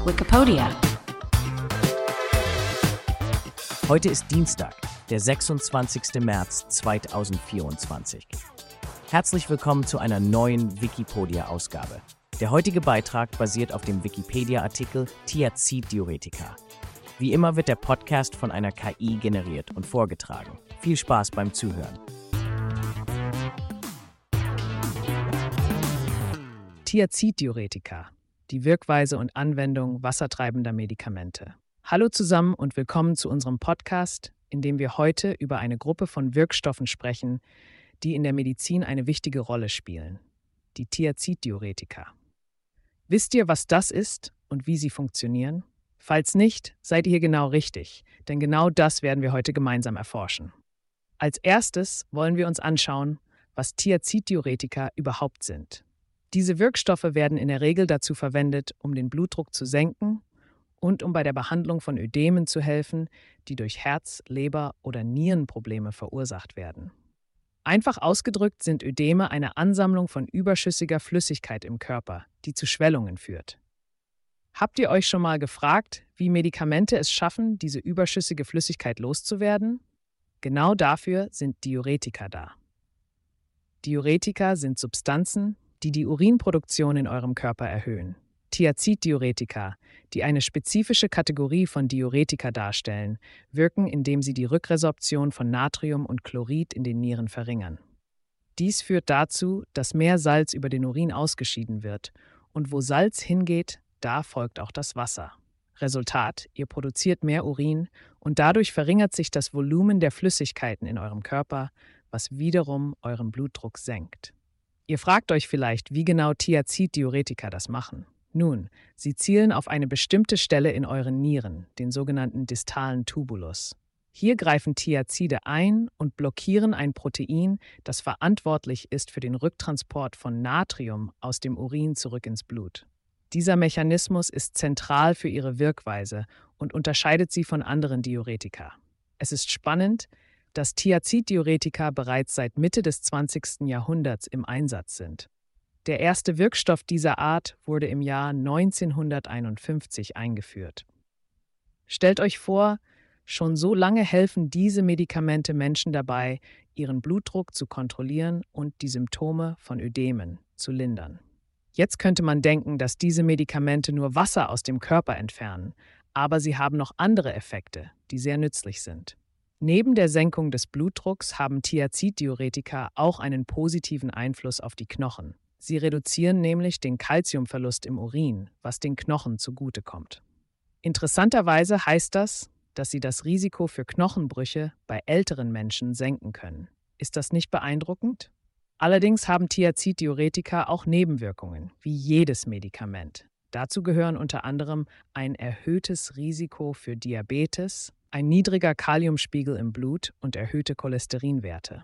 Wikipedia. Heute ist Dienstag, der 26. März 2024. Herzlich willkommen zu einer neuen Wikipedia-Ausgabe. Der heutige Beitrag basiert auf dem Wikipedia-Artikel Thiazid-Diuretika. Wie immer wird der Podcast von einer KI generiert und vorgetragen. Viel Spaß beim Zuhören. Thiazid-Diuretika, die Wirkweise und Anwendung wassertreibender Medikamente. Hallo zusammen und willkommen zu unserem Podcast, in dem wir heute über eine Gruppe von Wirkstoffen sprechen, die in der Medizin eine wichtige Rolle spielen: die Thiazid-Diuretika. Wisst ihr, was das ist und wie sie funktionieren? Falls nicht, seid ihr hier genau richtig, denn genau das werden wir heute gemeinsam erforschen. Als erstes wollen wir uns anschauen, was Thiazid-Diuretika überhaupt sind. Diese Wirkstoffe werden in der Regel dazu verwendet, um den Blutdruck zu senken und um bei der Behandlung von Ödemen zu helfen, die durch Herz-, Leber- oder Nierenprobleme verursacht werden. Einfach ausgedrückt sind Ödeme eine Ansammlung von überschüssiger Flüssigkeit im Körper, die zu Schwellungen führt. Habt ihr euch schon mal gefragt, wie Medikamente es schaffen, diese überschüssige Flüssigkeit loszuwerden? Genau dafür sind Diuretika da. Diuretika sind Substanzen, die die Urinproduktion in eurem Körper erhöhen. Thiazid-Diuretika, die eine spezifische Kategorie von Diuretika darstellen, wirken, indem sie die Rückresorption von Natrium und Chlorid in den Nieren verringern. Dies führt dazu, dass mehr Salz über den Urin ausgeschieden wird, und wo Salz hingeht, da folgt auch das Wasser. Resultat: Ihr produziert mehr Urin und dadurch verringert sich das Volumen der Flüssigkeiten in eurem Körper, was wiederum euren Blutdruck senkt. Ihr fragt euch vielleicht, wie genau Thiazid-Diuretika das machen. Nun, sie zielen auf eine bestimmte Stelle in euren Nieren, den sogenannten distalen Tubulus. Hier greifen Thiazide ein und blockieren ein Protein, das verantwortlich ist für den Rücktransport von Natrium aus dem Urin zurück ins Blut. Dieser Mechanismus ist zentral für ihre Wirkweise und unterscheidet sie von anderen Diuretika. Es ist spannend, dass Thiazid-Diuretika bereits seit Mitte des 20. Jahrhunderts im Einsatz sind. Der erste Wirkstoff dieser Art wurde im Jahr 1951 eingeführt. Stellt euch vor, schon so lange helfen diese Medikamente Menschen dabei, ihren Blutdruck zu kontrollieren und die Symptome von Ödemen zu lindern. Jetzt könnte man denken, dass diese Medikamente nur Wasser aus dem Körper entfernen, aber sie haben noch andere Effekte, die sehr nützlich sind. Neben der Senkung des Blutdrucks haben Thiazid-Diuretika auch einen positiven Einfluss auf die Knochen. Sie reduzieren nämlich den Calciumverlust im Urin, was den Knochen zugutekommt. Interessanterweise heißt das, dass sie das Risiko für Knochenbrüche bei älteren Menschen senken können. Ist das nicht beeindruckend? Allerdings haben Thiazid-Diuretika auch Nebenwirkungen, wie jedes Medikament. Dazu gehören unter anderem ein erhöhtes Risiko für Diabetes, ein niedriger Kaliumspiegel im Blut und erhöhte Cholesterinwerte.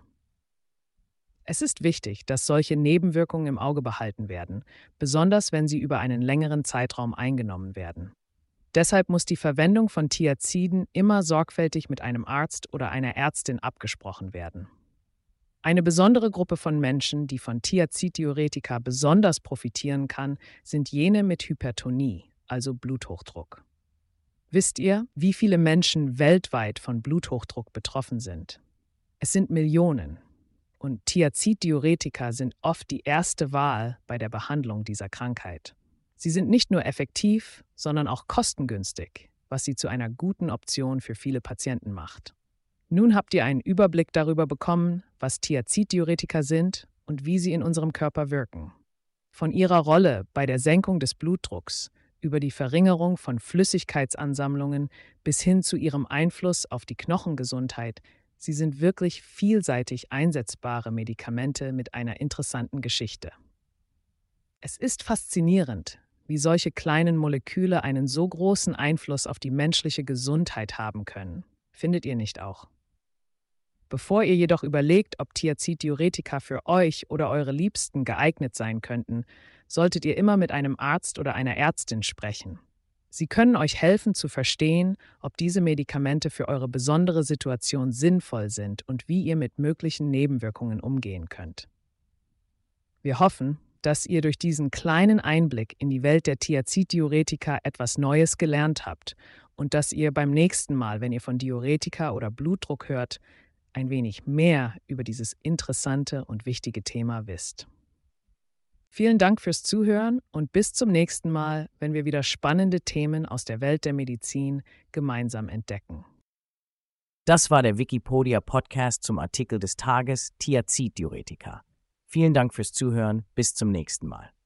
Es ist wichtig, dass solche Nebenwirkungen im Auge behalten werden, besonders wenn sie über einen längeren Zeitraum eingenommen werden. Deshalb muss die Verwendung von Thiaziden immer sorgfältig mit einem Arzt oder einer Ärztin abgesprochen werden. Eine besondere Gruppe von Menschen, die von Thiazid-Diuretika besonders profitieren kann, sind jene mit Hypertonie, also Bluthochdruck. Wisst ihr, wie viele Menschen weltweit von Bluthochdruck betroffen sind? Es sind Millionen. Und Thiazid-Diuretika sind oft die erste Wahl bei der Behandlung dieser Krankheit. Sie sind nicht nur effektiv, sondern auch kostengünstig, was sie zu einer guten Option für viele Patienten macht. Nun habt ihr einen Überblick darüber bekommen, was Thiazid-Diuretika sind und wie sie in unserem Körper wirken. Von ihrer Rolle bei der Senkung des Blutdrucks über die Verringerung von Flüssigkeitsansammlungen bis hin zu ihrem Einfluss auf die Knochengesundheit. Sie sind wirklich vielseitig einsetzbare Medikamente mit einer interessanten Geschichte. Es ist faszinierend, wie solche kleinen Moleküle einen so großen Einfluss auf die menschliche Gesundheit haben können. Findet ihr nicht auch? Bevor ihr jedoch überlegt, ob Thiazid-Diuretika für euch oder eure Liebsten geeignet sein könnten, solltet ihr immer mit einem Arzt oder einer Ärztin sprechen. Sie können euch helfen zu verstehen, ob diese Medikamente für eure besondere Situation sinnvoll sind und wie ihr mit möglichen Nebenwirkungen umgehen könnt. Wir hoffen, dass ihr durch diesen kleinen Einblick in die Welt der Thiazid-Diuretika etwas Neues gelernt habt und dass ihr beim nächsten Mal, wenn ihr von Diuretika oder Blutdruck hört, ein wenig mehr über dieses interessante und wichtige Thema wisst. Vielen Dank fürs Zuhören und bis zum nächsten Mal, wenn wir wieder spannende Themen aus der Welt der Medizin gemeinsam entdecken. Das war der Wikipedia-Podcast zum Artikel des Tages Thiazid-Diuretika. Vielen Dank fürs Zuhören, bis zum nächsten Mal.